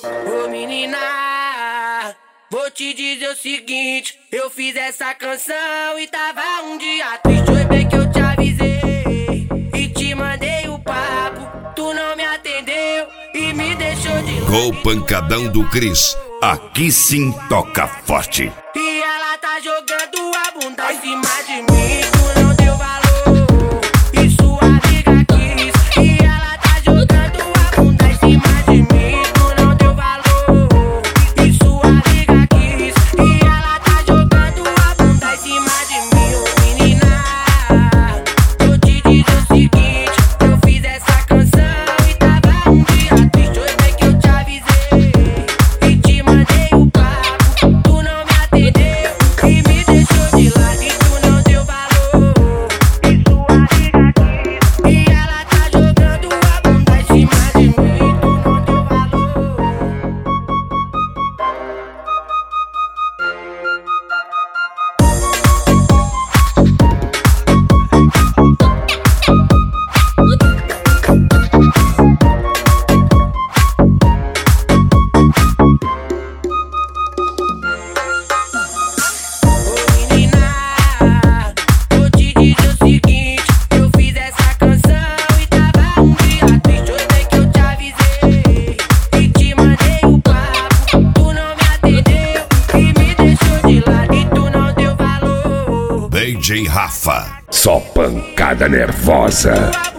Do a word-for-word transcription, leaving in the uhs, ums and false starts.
Ô menina, vou te dizer o seguinte, eu fiz essa canção e tava um dia triste. Foi bem que eu te avisei e te mandei o papo, tu não me atendeu e me deixou de lado. Com o pancadão do Cris, aqui sim toca forte. E ela tá jogando a bunda em cima de mim, tu não deu valor e sua amiga quis. E ela tá jogando a bunda em cima de mim, tu não deu valor e sua amiga quis. E ela tá jogando a bunda em cima de mim. Ô menina, vou te dizer o seguinte, eu fiz essa canção e tava um dia triste. Foi bem que eu te avisei e te mandei o papo, tu não me atendeu e me deixou de lado e tu não deu valor e sua amiga quis. E ela tá jogando a bunda em cima de mim, tu não deu valor. Ô menina, vou te dizer o seguinte, eu fiz essa canção e tava um dia triste. Foi bem que eu te avisei e te mandei o papo, tu não me atendeu e me deixou de lado e tu não deu valor. D J Rafa. Só pancada nervosa. Tua